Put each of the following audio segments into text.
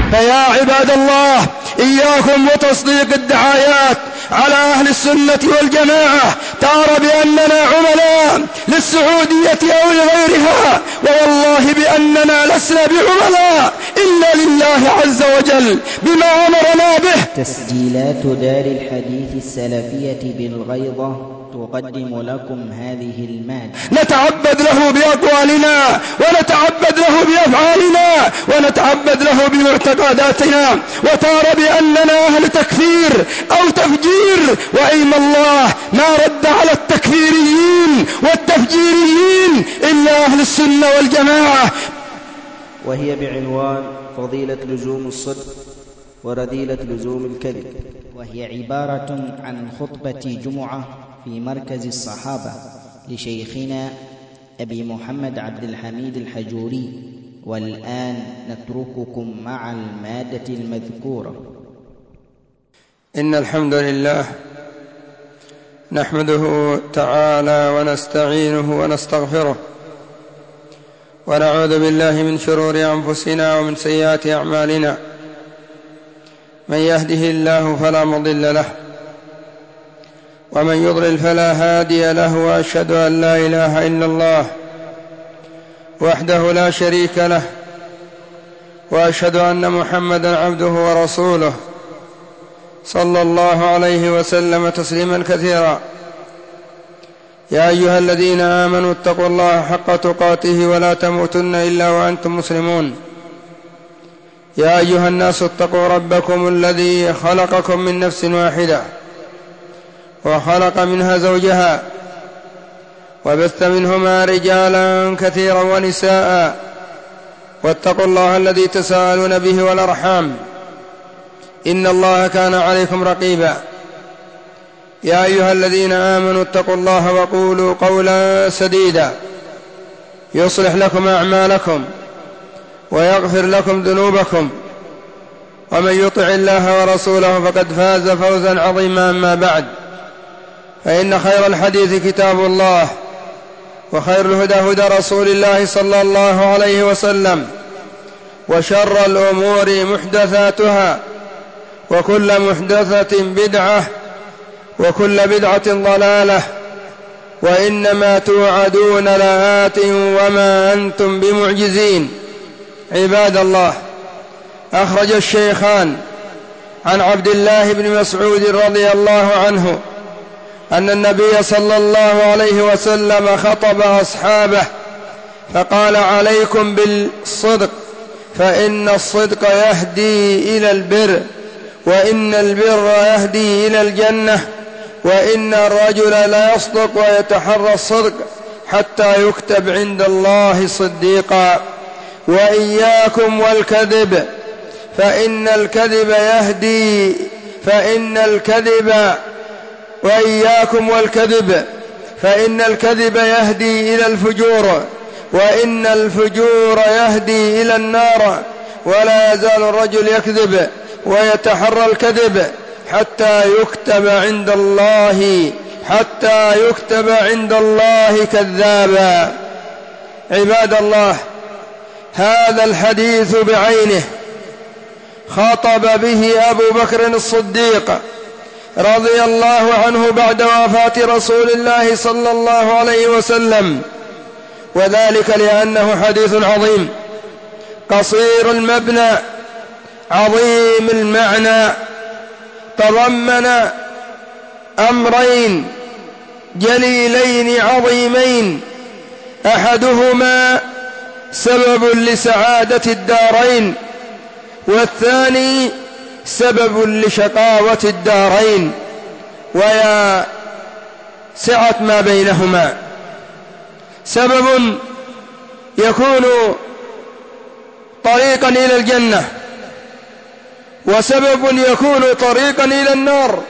فيا عباد الله، إياكم وتصديق الدعايات على أهل السنة والجماعة ترى بأننا عملاء للسعودية أو لغيرها، والله بأننا لسنا بعملاء إلا لله عز وجل بما أمرنا به. تسجيلات دار الحديث السلفية بالغيضة تقدم لكم هذه المادة. نتعبد له بأقوالنا، ونتعبد له بأفعالنا، ونتعبد له بمعتقداتنا، وترى بأننا أهل تكفير أو تفجير، وأيم الله ما رد على التكفيريين والتفجيريين إلا أهل السنة والجماعة. وهي بعنوان فضيلة لزوم الصدق ورذيلة لزوم الكذب، وهي عبارة عن خطبة جمعة في مركز الصحابة لشيخنا أبي محمد عبد الحميد الحجوري. والآن نترككم مع المادة المذكورة. إن الحمد لله نحمده تعالى ونستعينه ونستغفره، ونعوذ بالله من شرور أنفسنا ومن سيئات أعمالنا. من يهده الله فلا مضل له، ومن يضلل فلا هادي له، وأشهد أن لا إله إلا الله وحده لا شريك له، وأشهد أن محمدا عبده ورسوله صلى الله عليه وسلم تسليما كثيرا. يا أيها الذين آمنوا اتقوا الله حق تقاته ولا تموتن إلا وأنتم مسلمون. يا أيها الناس اتقوا ربكم الذي خلقكم من نفس واحدة وخلق منها زوجها وبث منهما رجالا كثيرا ونساء، واتقوا الله الذي تساءلون به والأرحام إن الله كان عليكم رقيبا. يا أيها الذين آمنوا اتقوا الله وقولوا قولا سديدا يصلح لكم أعمالكم ويغفر لكم ذنوبكم، ومن يطع الله ورسوله فقد فاز فوزا عظيما. أما بعد، فإن خير الحديث كتاب الله، وخير الهدى هدى رسول الله صلى الله عليه وسلم، وشر الأمور محدثاتها، وكل محدثة بدعة، وكل بدعة ضلالة، وإنما توعدون لآت وما أنتم بمعجزين. عباد الله، أخرج الشيخان عن عبد الله بن مسعود رضي الله عنه أن النبي صلى الله عليه وسلم خطب أصحابه فقال: عليكم بالصدق، فإن الصدق يهدي إلى البر، وإن البر يهدي إلى الجنة، وإن الرجل لا يصدق ويتحرى الصدق حتى يكتب عند الله صديقا. وإياكم والكذب، فإن الكذب يهدي وإياكم والكذب، فإن الكذب يهدي إلى الفجور، وإن الفجور يهدي إلى النار. ولا يزال الرجل يكذب ويتحرى الكذب حتى يكتب عند الله كذابا. عباد الله، هذا الحديث بعينه خاطب به أبو بكر الصديق رضي الله عنه بعد وفاة رسول الله صلى الله عليه وسلم، وذلك لأنه حديث عظيم قصير المبنى عظيم المعنى، تضمن أمرين جليلين عظيمين، أحدهما سبب لسعادة الدارين، والثاني سبب لشقاوة الدارين، ويا سعة ما بينهما. سبب يكون طريقا إلى الجنة، وسبب يكون طريقا إلى النار.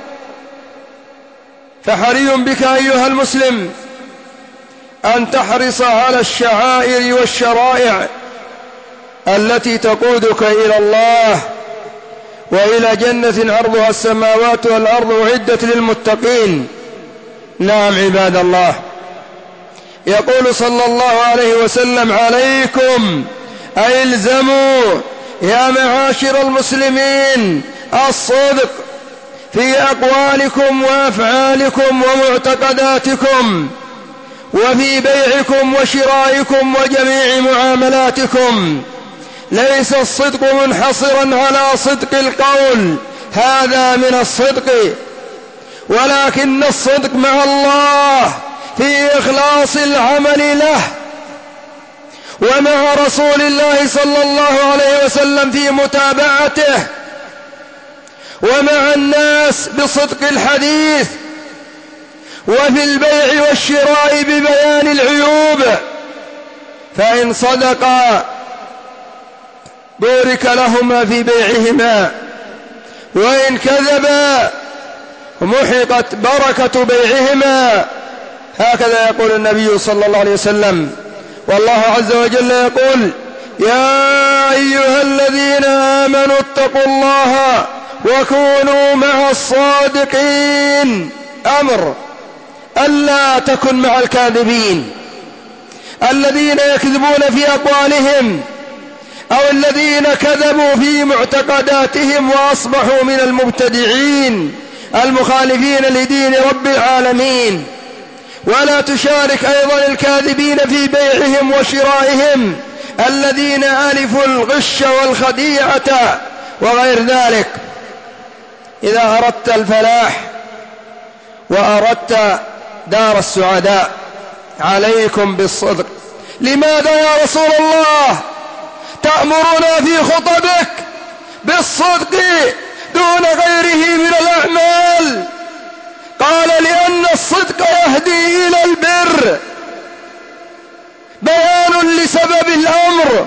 فحري بك أيها المسلم أن تحرص على الشعائر والشرائع التي تقودك إلى الله وإلى جنة عرضها السماوات والأرض أعدت للمتقين. نعم عباد الله، يقول صلى الله عليه وسلم: عليكم أي الزموا يا معاشر المسلمين الصدق في أقوالكم وأفعالكم ومعتقداتكم وفي بيعكم وشرائكم وجميع معاملاتكم. ليس الصدق منحصرا على صدق القول، هذا من الصدق، ولكن الصدق مع الله في إخلاص العمل له، ومع رسول الله صلى الله عليه وسلم في متابعته، ومع الناس بصدق الحديث، وفي البيع والشراء ببيان العيوب، فإن صدقا بورك لهما في بيعهما، وإن كذبا محقت بركة بيعهما. هكذا يقول النبي صلى الله عليه وسلم. والله عز وجل يقول: يا أيها الذين آمنوا اتقوا الله وكونوا مع الصادقين. أمر ألا تكن مع الكاذبين الذين يكذبون في أقوالهم، أو الذين كذبوا في معتقداتهم وأصبحوا من المبتدعين المخالفين لدين رب العالمين. ولا تشارك أيضا الكاذبين في بيعهم وشرائهم الذين ألفوا الغش والخديعة وغير ذلك. إذا أردت الفلاح وأردت دار السعداء عليكم بالصدق. لماذا يا رسول الله تأمرنا في خطبك بالصدق دون غيره من الأعمال؟ قال: لأن الصدق يهدي إلى البر، بيان لسبب الأمر،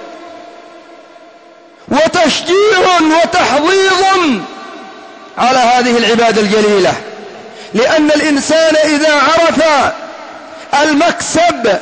وتشجيع وتحضيض على هذه العبادة الجليلة. لأن الإنسان إذا عرف المكسب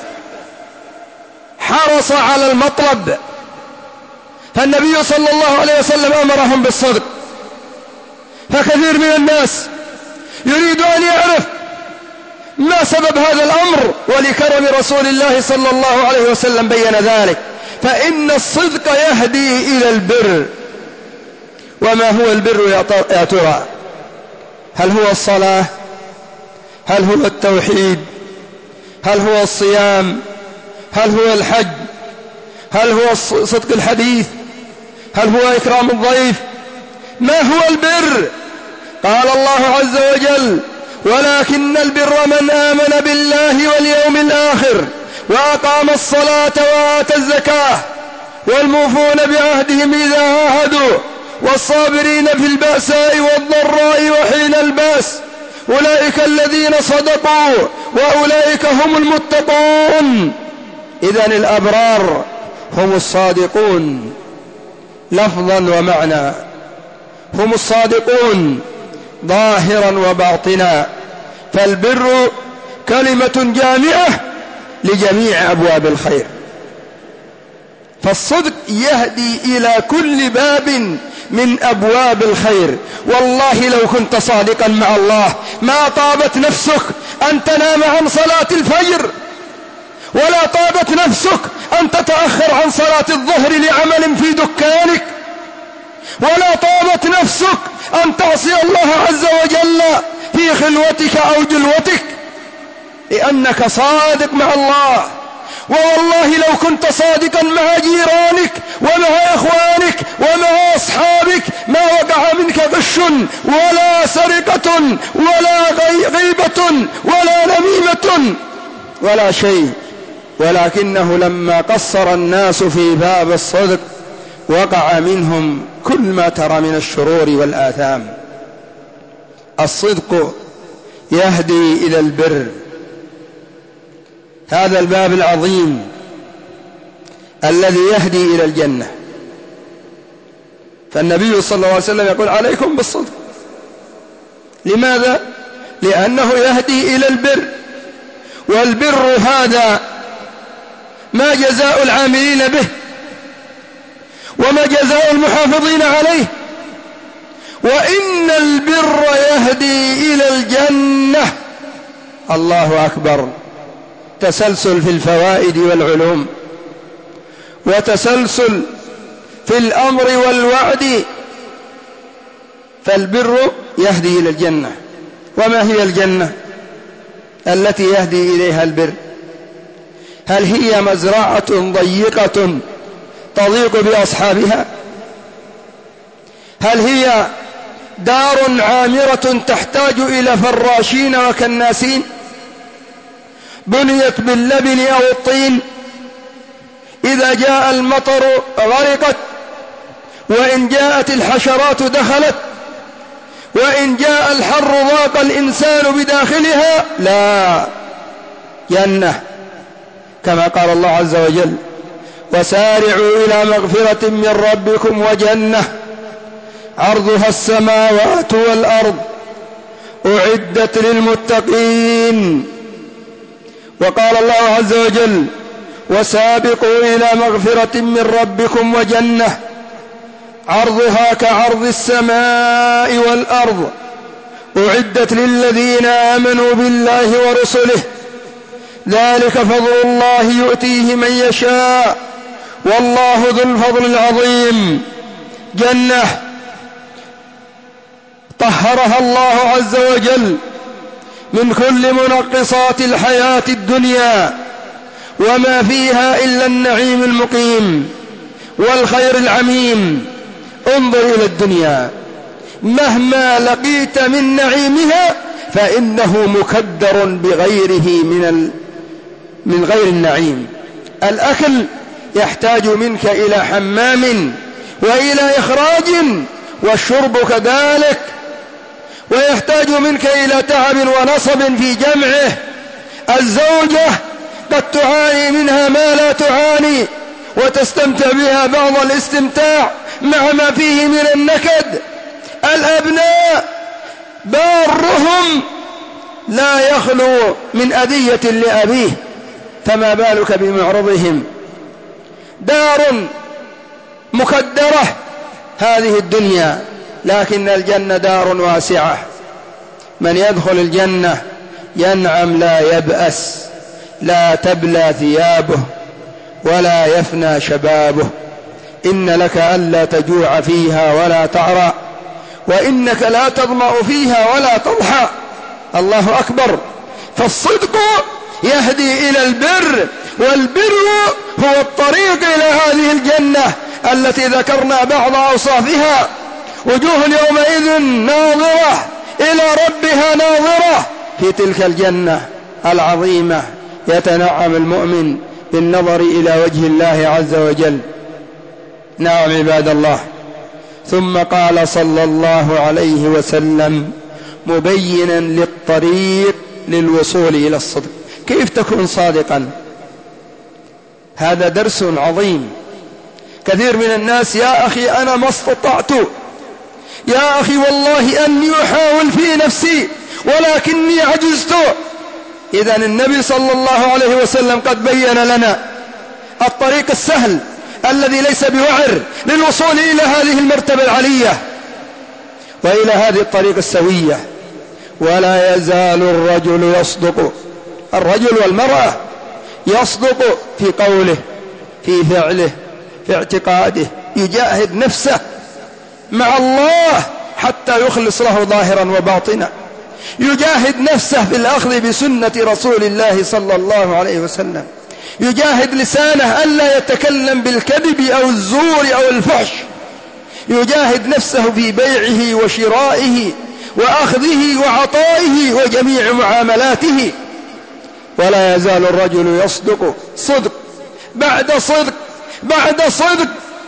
حرص على المطلب. فالنبي صلى الله عليه وسلم أمرهم بالصدق. فكثير من الناس يريد أن يعرف ما سبب هذا الأمر، ولكرم رسول الله صلى الله عليه وسلم بين ذلك. فإن الصدق يهدي إلى البر. وما هو البر يا ترى؟ هل هو الصلاة؟ هل هو التوحيد؟ هل هو الصيام؟ هل هو الحج؟ هل هو صدق الحديث؟ هل هو إكرام الضيف؟ ما هو البر؟ قال الله عز وجل: ولكن البر من آمن بالله واليوم الآخر وأقام الصلاة وآتى الزكاة والموفون بعهدهم إذا عاهدوا والصابرين في البأساء والضراء وحين البأس أولئك الذين صدقوا وأولئك هم المتقون. إذن الأبرار هم الصادقون لفظا ومعنى، هم الصادقون ظاهرا وباطنا. فالبر كلمة جامعة لجميع أبواب الخير. فالصدق يهدي إلى كل باب من أبواب الخير. والله لو كنت صادقا مع الله ما طابت نفسك أن تنام عن صلاة الفجر، ولا طابت نفسك أن تتأخر عن صلاة الظهر لعمل في دكانك، ولا طابت نفسك أن تعصي الله عز وجل في خلوتك أو جلوتك، لأنك صادق مع الله. ووالله لو كنت صادقا مع جيرانك ومع إخوانك ومع أصحابك ما وقع منك غش ولا سرقة ولا غيبة ولا نميمة ولا شيء. ولكنه لما قصر الناس في باب الصدق وقع منهم كل ما ترى من الشرور والآثام. الصدق يهدي إلى البر، هذا الباب العظيم الذي يهدي إلى الجنة. فالنبي صلى الله عليه وسلم يقول: عليكم بالصدق. لماذا؟ لأنه يهدي إلى البر. والبر هذا ما جزاء العاملين به وما جزاء المحافظين عليه. وإن البر يهدي إلى الجنة. الله أكبر. تسلسل في الفوائد والعلوم، وتسلسل في الأمر والوعد، فالبر يهدي إلى الجنة. وما هي الجنة التي يهدي إليها البر؟ هل هي مزرعة ضيقة تضيق بأصحابها؟ هل هي دار عامرة تحتاج إلى فراشين وكناسين بنيت باللبن أو الطين إذا جاء المطر غرقت، وإن جاءت الحشرات دخلت، وإن جاء الحر ضاق الإنسان بداخلها؟ لا، جنة كما قال الله عز وجل: وسارعوا إلى مغفرة من ربكم وجنة عرضها السماوات والأرض أعدت للمتقين. وقال الله عز وجل: وسابقوا إلى مغفرة من ربكم وجنة عرضها كعرض السماء والأرض أعدت للذين آمنوا بالله ورسله ذلك فضل الله يؤتيه من يشاء والله ذو الفضل العظيم. جنة طهرها الله عز وجل من كل منقصات الحياة الدنيا وما فيها إلا النعيم المقيم والخير العميم. انظر إلى الدنيا، مهما لقيت من نعيمها فإنه مكدر بغيره من غير النعيم. الأكل يحتاج منك إلى حمام وإلى إخراج، والشرب كذلك، ويحتاج منك إلى تعب ونصب في جمعه. الزوجة قد تعاني منها ما لا تعاني وتستمتع بها بعض الاستمتاع مع ما فيه من النكد. الأبناء بارهم لا يخلو من أذية لأبيه، فما بالك بمعرضهم. دار مكدرة هذه الدنيا، لكن الجنة دار واسعة. من يدخل الجنة ينعم لا يبأس، لا تبلى ثيابه ولا يفنى شبابه. إن لك ألا تجوع فيها ولا تعرى، وإنك لا تظمأ فيها ولا تضحى. الله أكبر. فالصدق يهدي إلى البر، والبر هو الطريق إلى هذه الجنة التي ذكرنا بعض أوصافها. وجوه يومئذ ناظرة إلى ربها ناظرة. في تلك الجنة العظيمة يتنعم المؤمن بالنظر إلى وجه الله عز وجل. نعم عباد الله. ثم قال صلى الله عليه وسلم مبينا للطريق للوصول إلى الصدق. كيف تكون صادقا؟ هذا درس عظيم. كثير من الناس: يا أخي أنا ما استطعت، يا أخي والله أني أحاول في نفسي ولكني عجزت. إذن النبي صلى الله عليه وسلم قد بين لنا الطريق السهل الذي ليس بوعر للوصول إلى هذه المرتبة العلية وإلى هذه الطريق السوية. ولا يزال الرجل يصدق، الرجل والمرأة يصدق في قوله، في فعله، في اعتقاده، يجاهد نفسه مع الله حتى يخلص له ظاهرا وباطنا، يجاهد نفسه في الأخذ بسنة رسول الله صلى الله عليه وسلم، يجاهد لسانه ألا يتكلم بالكذب أو الزور أو الفحش، يجاهد نفسه في بيعه وشرائه وأخذه وعطائه وجميع معاملاته. ولا يزال الرجل يصدق صدق بعد صدق بعد صدق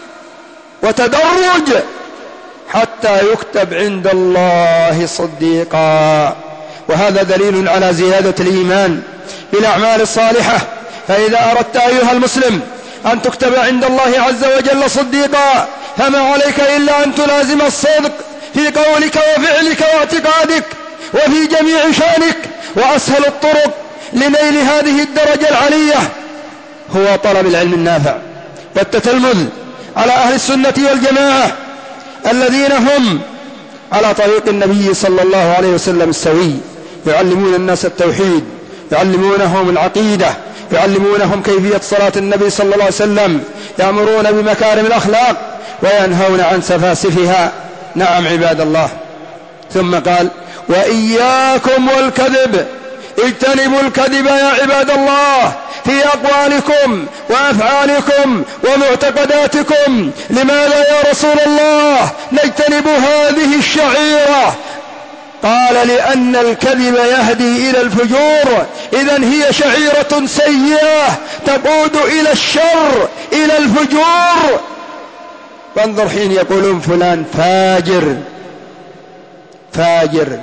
وتدرج حتى يكتب عند الله صديقا. وهذا دليل على زيادة الإيمان بالأعمال الصالحة. فإذا أردت أيها المسلم أن تكتب عند الله عز وجل صديقا فما عليك إلا أن تلازم الصدق في قولك وفعلك واعتقادك وفي جميع شأنك. وأسهل الطرق لنيل هذه الدرجة العلية هو طلب العلم النافع والتتلمذ على أهل السنة والجماعة الذين هم على طريق النبي صلى الله عليه وسلم السوي، يعلمون الناس التوحيد، يعلمونهم العقيدة، يعلمونهم كيفية صلاة النبي صلى الله عليه وسلم، يأمرون بمكارم الأخلاق وينهون عن سفاسفها. نعم عباد الله. ثم قال: وإياكم والكذب، اجتنبوا الكذب يا عباد الله في أقوالكم وأفعالكم ومعتقداتكم. لماذا يا رسول الله نجتنب هذه الشعيرة؟ قال: لأن الكذب يهدي إلى الفجور. إذن هي شعيرة سيئة تقود إلى الشر، إلى الفجور. وانظر حين يقولون فلان فاجر، فاجر،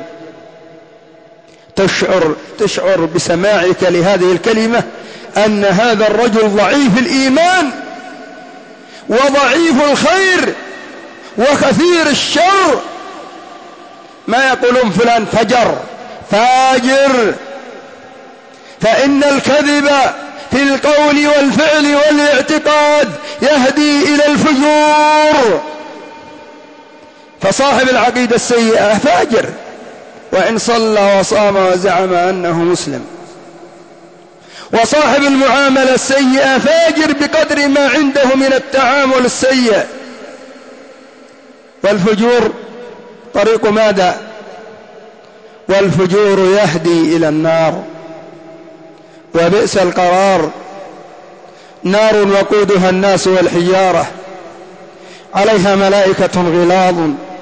تشعر بسماعك لهذه الكلمة أن هذا الرجل ضعيف الإيمان وضعيف الخير وكثير الشر. ما يقولون فلان فجر، فاجر. فإن الكذب في القول والفعل والاعتقاد يهدي إلى الفجور. فصاحب العقيدة السيئة فاجر وإن صلى وصام وزعم أنه مسلم، وصاحب المعاملة السيئة فاجر بقدر ما عنده من التعامل السيء. والفجور طريق ماذا؟ والفجور يهدي إلى النار، وبئس القرار. نار وقودها الناس والحجارة، عليها ملائكة غلاظ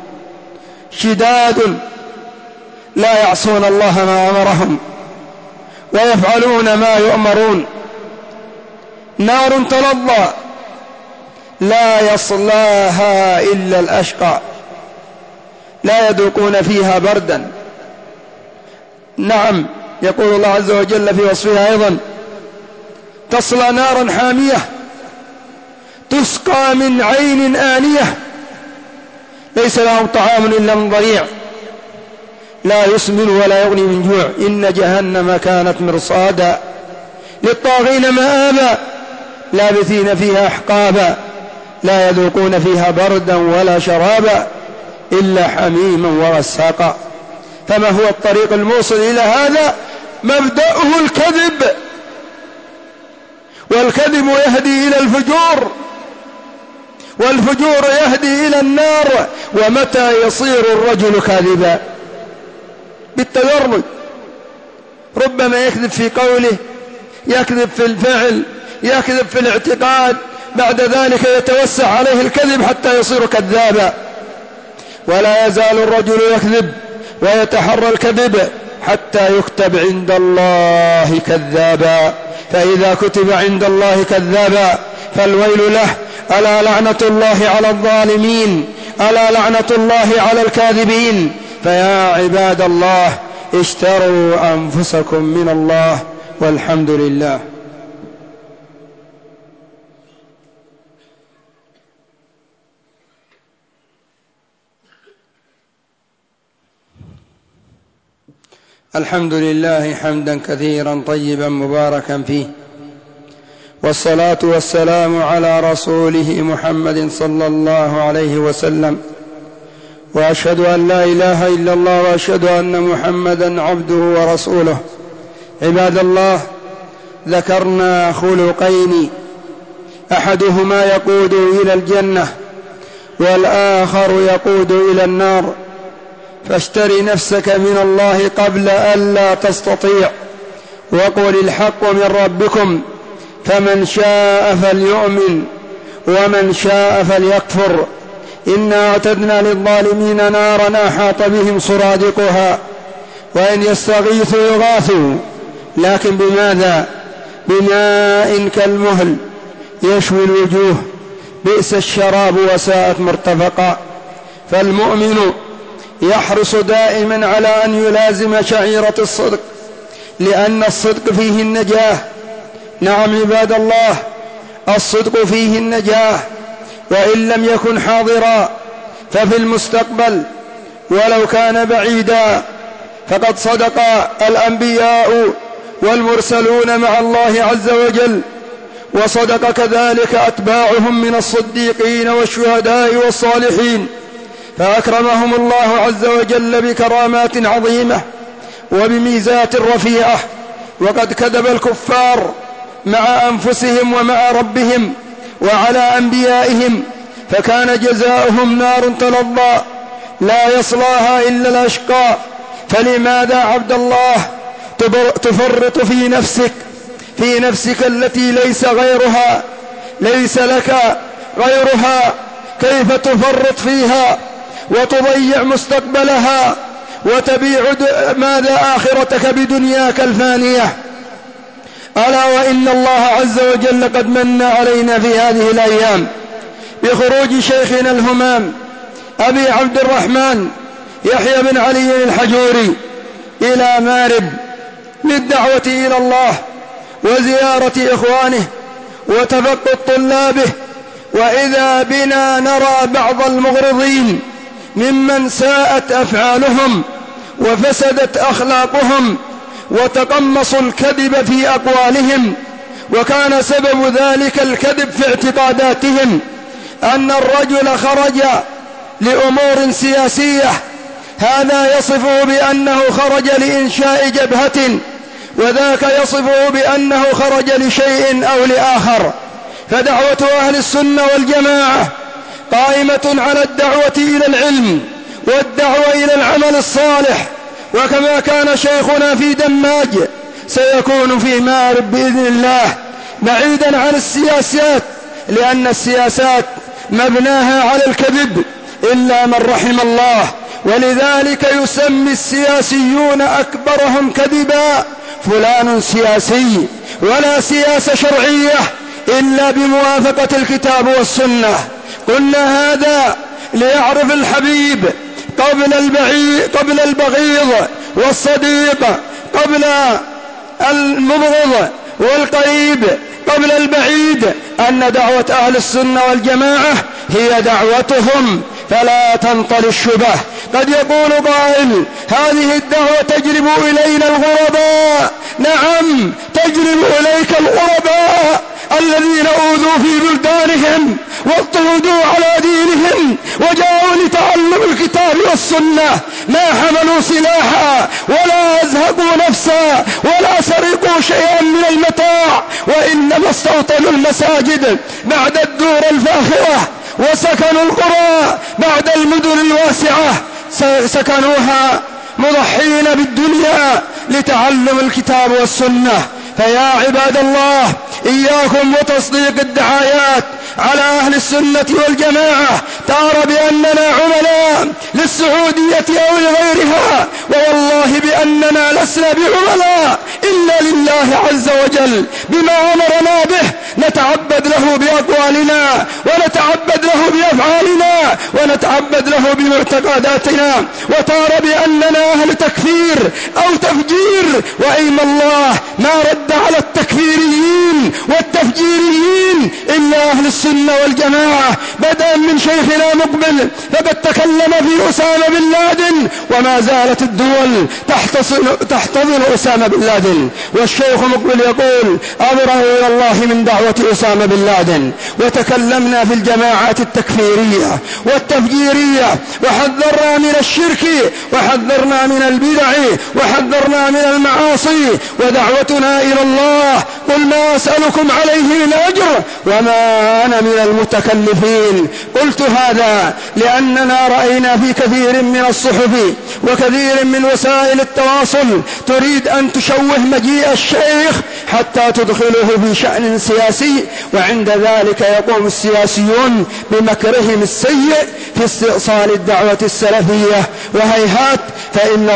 شداد لا يعصون الله ما أمرهم ويفعلون ما يؤمرون. نار تلظى لا يصلاها إلا الأشقى، لا يذوقون فيها بردا. نعم، يقول الله عز وجل في وصفها أيضا: تصلى نارا حامية تسقى من عين آنية ليس لهم طعام إلا من ضريع لا يسمن ولا يغني من جوع إن جهنم كانت مرصادا للطاغين مآبا لابثين فيها أحقابا لا يذوقون فيها بردا ولا شرابا إلا حميما وغساقا. فما هو الطريق الموصل إلى هذا؟ مبدأه الكذب، والكذب يهدي إلى الفجور، والفجور يهدي إلى النار. ومتى يصير الرجل كاذبا؟ بالتدرج. ربما يكذب في قوله، يكذب في الفعل، يكذب في الاعتقاد، بعد ذلك يتوسع عليه الكذب حتى يصير كذابا. ولا يزال الرجل يكذب ويتحرى الكذب حتى يكتب عند الله كذابا. فإذا كتب عند الله كذابا فالويل له. ألا لعنة الله على الظالمين، ألا لعنة الله على الكاذبين. فيا عباد الله اشتروا أنفسكم من الله، والحمد لله. الحمد لله حمدا كثيرا طيبا مباركا فيه، والصلاة والسلام على رسوله محمد صلى الله عليه وسلم، وأشهد أن لا إله إلا الله وأشهد أن محمدا عبده ورسوله. عباد الله، ذكرنا خلقين أحدهما يقود إلى الجنة والآخر يقود إلى النار، فاشتري نفسك من الله قبل أن لا تستطيع، وقل الحق من ربكم فمن شاء فليؤمن ومن شاء فليكفر. إنا أعتدنا للظالمين نارا أحاط بهم سرادقها وإن يستغيثوا يغاثوا، لكن بماذا؟ بماء كالمهل يشوي الوجوه بئس الشراب وساءت مرتفقا. فالمؤمن يحرص دائما على أن يلازم شعيرة الصدق، لأن الصدق فيه النجاة. نعم عباد الله، الصدق فيه النجاة، وإن لم يكن حاضرا ففي المستقبل ولو كان بعيدا. فقد صدق الأنبياء والمرسلون مع الله عز وجل، وصدق كذلك أتباعهم من الصديقين والشهداء والصالحين، فأكرمهم الله عز وجل بكرامات عظيمة وبميزات رفيعة. وقد كذب الكفار مع أنفسهم ومع ربهم وعلى أنبيائهم، فكان جزاؤهم نار تلظى لا يصلاها إلا الأشقى. فلماذا عبد الله تفرط في نفسك التي ليس لك غيرها؟ كيف تفرط فيها وتضيع مستقبلها وتبيع ماذا آخرتك بدنياك الفانية؟ ألا وإن الله عز وجل قد من علينا في هذه الأيام بخروج شيخنا الهمام أبي عبد الرحمن يحيى بن علي الحجوري إلى مارب للدعوة إلى الله وزيارة إخوانه وتفقد طلابه. وإذا بنا نرى بعض المغرضين ممن ساءت أفعالهم وفسدت أخلاقهم وتقمصوا الكذب في أقوالهم، وكان سبب ذلك الكذب في اعتقاداتهم، أن الرجل خرج لأمور سياسية، هذا يصفه بأنه خرج لإنشاء جبهة، وذاك يصفه بأنه خرج لشيء أو لآخر. فدعوة أهل السنة والجماعة قائمة على الدعوة إلى العلم والدعوة إلى العمل الصالح، وكما كان شيخنا في دماج سيكون في مارب بإذن الله، بعيدا عن السياسات، لأن السياسات مبناها على الكذب إلا من رحم الله، ولذلك يسمي السياسيون أكبرهم كذبا فلان سياسي، ولا سياسة شرعية إلا بموافقة الكتاب والسنة. قلنا هذا ليعرف الحبيب قبل البغيض، والصديق قبل المبغض، والقريب قبل البعيد، أن دعوة أهل السنة والجماعة هي دعوتهم، فلا تنطل الشبه. قد يقول قائل: هذه الدعوة تجلب إلينا الغرباء. نعم، تجلب إليك الغرباء الذين أوذوا في بلدانهم واضطهدوا على دينهم وجاءوا لتعلم الكتاب والسنة، ما حملوا سلاحا ولا أزهقوا نفسا ولا سرقوا شيئا من المتاع، وإنما استوطنوا المساجد بعد الدور الفاخرة، وسكنوا القرى بعد المدن الواسعة، سكنوها مضحين بالدنيا لتعلم الكتاب والسنة. فيا عباد الله، إياكم وتصديق الدعايات على أهل السنة والجماعة ترى بأننا عملاء للسعودية أو لغيرها، ووالله بأننا لسنا بعملاء إلا لله عز وجل بما أمرنا به، نتعبد له بأقوالنا ونتعبد له بأفعالنا ونتعبد له بمعتقداتنا، وترى بأننا أهل تكفير أو تفجير، وأيم الله ما رد على التكفيريين والتفجيريين إلا أهل السنة والجماعة، بدءا من شيخنا مقبل فقد تكلم في أسامة بن لادن، وما زالت الدول تحتضن أسامة بن لادن، والشيخ مقبل يقول: أبرأ إلى الله من دعوة أسامة بن لادن. وتكلمنا في الجماعات التكفيرية والتفجيرية، وحذرنا من الشرك، وحذرنا من البدع، وحذرنا من المعاصي، ودعوتنا إلى الله: قل ما أسألكم عليه من أجر وما أنا من المتكلفين. قلت هذا لأننا رأينا في كثير من الصحف وكثير من وسائل التواصل تريد أن تشوه مجيء الشيخ حتى تدخله في شأن سياسي، وعند ذلك يقوم السياسيون بمكرهم السيء في استئصال الدعوة السلفية. وهيهات، فإن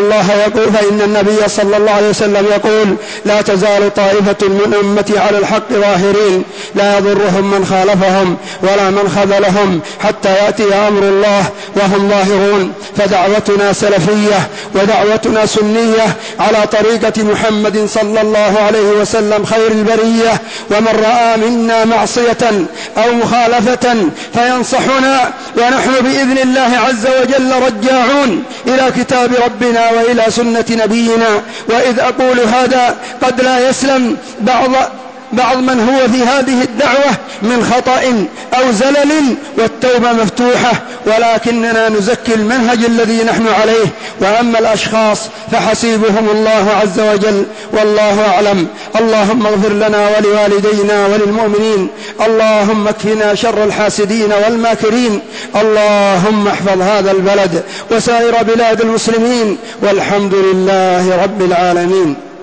النبي صلى الله عليه وسلم يقول: لا تزال طائفة من أمتي على الحق ظاهرين لا يضرهم من خالفهم ولا من خذلهم حتى يأتي أمر الله وهم ظاهرون. فدعوتنا سلفية ودعوتنا سنية على طريقة محمد صلى الله عليه وسلم خير البرية. ومن رأى منا معصية أو مخالفة فينصحنا، ونحن بإذن الله عز وجل رجاعون إلى كتاب ربنا وإلى سنة نبينا. وإذ أقول هذا قد لا يسلم بعض من هو في هذه الدعوة من خطأ أو زلل، والتوبة مفتوحة، ولكننا نزكي المنهج الذي نحن عليه. وأما الأشخاص فحسيبهم الله عز وجل، والله أعلم. اللهم اغفر لنا ولوالدينا وللمؤمنين. اللهم اكفنا شر الحاسدين والماكرين. اللهم احفظ هذا البلد وسائر بلاد المسلمين، والحمد لله رب العالمين.